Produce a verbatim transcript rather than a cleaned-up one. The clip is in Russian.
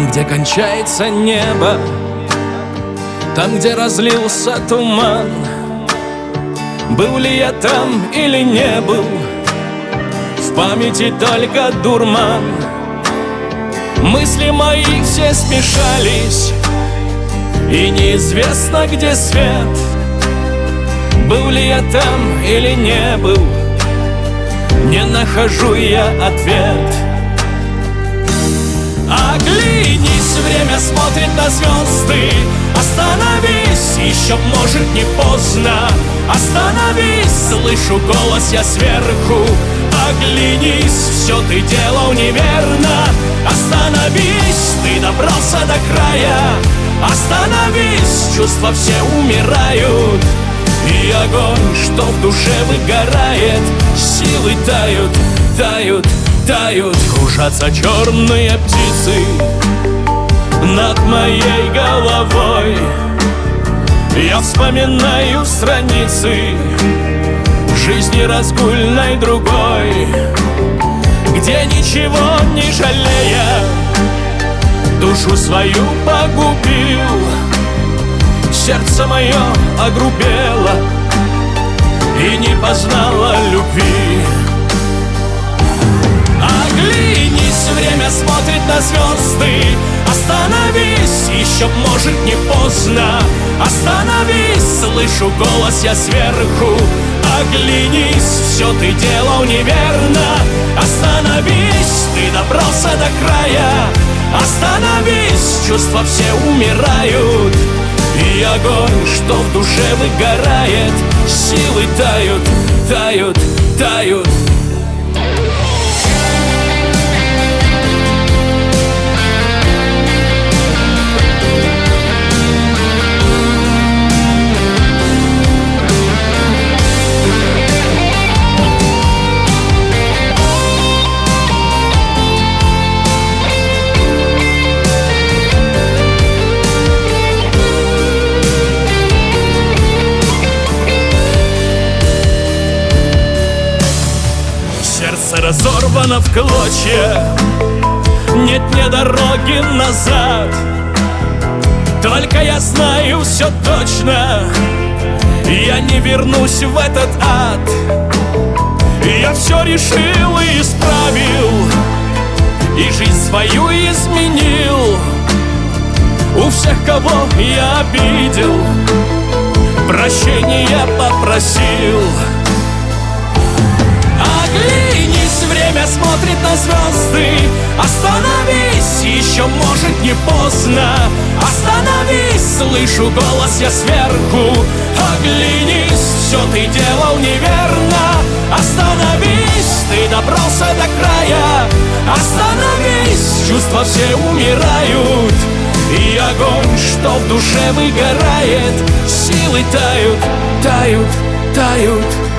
где кончается небо, там, где разлился туман. Был ли я там или не был, в памяти только дурман. Мысли мои все смешались, и неизвестно, где свет. Был ли я там или не был, не нахожу я ответ. Оглянись, время смотрит на звезды. Остановись, еще может не поздно. Остановись, слышу голос я сверху. Оглянись, все ты делал неверно. Остановись, ты добрался до края. Остановись, чувства все умирают, и огонь, что в душе выгорает, силы тают, тают, тают. Кружатся черные птицы над моей головой. Я вспоминаю страницы жизни разгульной другой, где ничего не жалея душу свою погубил. Сердце мое огрубело и не познало любви. Оглянись, время смотрит на звезды. Остановись, еще может не поздно. Остановись, слышу голос я сверху. Оглянись, все ты делал неверно. Остановись, ты добрался до края. Остановись, чувства все умирают, и огонь, что в душе выгорает, силы тают, тают, тают. Сердце разорвано в клочья, нет ни дороги назад. Только я знаю все точно, я не вернусь в этот ад. Я все решил и исправил, и жизнь свою изменил. У всех, кого я обидел, прощения попросил. Оглянись, время смотрит на звезды. Остановись, еще может не поздно. Остановись, слышу голос я сверху. Оглянись, все ты делал неверно. Остановись, ты добрался до края. Остановись, чувства все умирают, и огонь, что в душе выгорает, силы тают, тают, тают.